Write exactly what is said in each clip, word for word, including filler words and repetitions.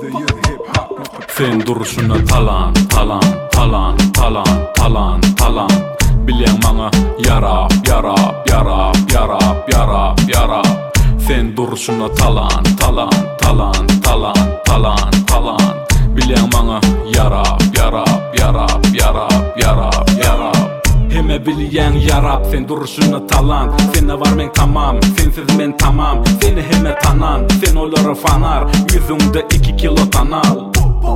Sen duruşuna talan, talan, talan, talan, talan, talan. Bilen bana yarap, yarap, yarap, yarap, yarap, yarap. Sen duruşuna talan, talan, talan, talan, talan, talan. Bilen bana yarap, yarap, yarap, yarap, yarap, yarap. Heme bilyen yarap, sen duruşuna talan. Sene var men tamam, sensiz men tamam. Seni heme tanan, sen oları fanar. Yüzünde iki kilo tanal.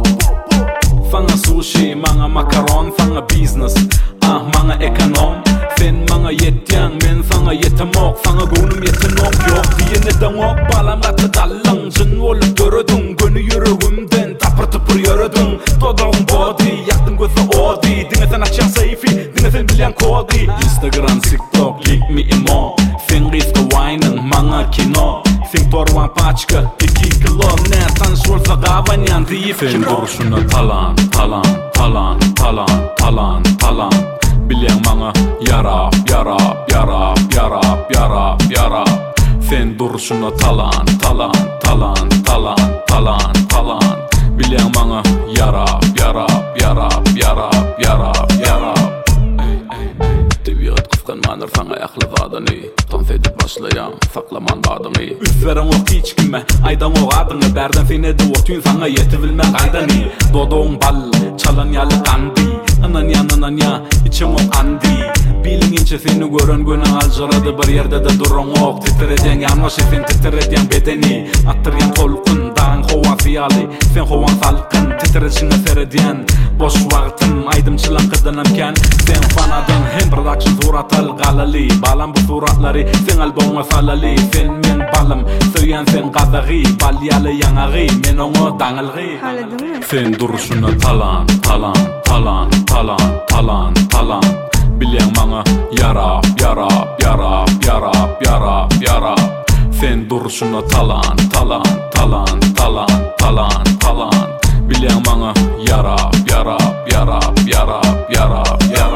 Fanga sushi, manga makaron, fanga business, ah manga ekonom. Sen manga yetyang, men fanga yetemok, fanga gonum yetenok yok. Diyene dangok, balam gatı dallang. Jın olup gördün, gönü yürüğümden tapır tıpır yürüdün. Dodağın body, yaktın gözü odi. Dine sen açan sayfi, dine sen bilyen kodi. Instagram, TikTok, lik mi imo. Sen gizli wine'ın, manga kino. Sen torvan paçka, iki kilo. Ne tanış olsa gavanyan deyip kino. Sen duruşuna talan, talan, talan, talan, talan, talan. Bilen bana yarap, yarap, yarap, yarap, yarap, yarap. Sen duruşuna talan, talan, talan, talan, talan, talan. Bilen bana yarap, yarap, yarap, yarap, yarap, yarap. Tebiyat kıfkan manır fana yaklı vadını. Tanf edip başlayan saklaman badını. Üsveren o hiç kime aydan o adını. Berden seni de o tün sana yetivilme kaydani. Dodon bal çalan yalı kandi. Anan ya anan ya içim o andi. Bilingince seni gören gönen alcaradı. Bir yerde de durun ok. Titreden yanlış sen titreden bedeni. Attıryan kolkun dağın hovan fiyali. Sen hovan salkın titreşine serediyen. Boş vaktim aydım çılan kıdınımken. Sen fanadın hem production surat al galali. Balam bu suratları sen alboma falali. Sen men balım söyyen sen qadagı. Balyalı yanagı men onu dağılgı. Sen duruşuna talan, talan, talan, talan, talan, talan. Bilen bana yarap, yarap, yarap, yarap, yarap, yarap. Sen duruşuna talan, talan, talan, talan, talan, talan. Bilen bana yarap, yarap, yarap, yarap, yarap, yarap.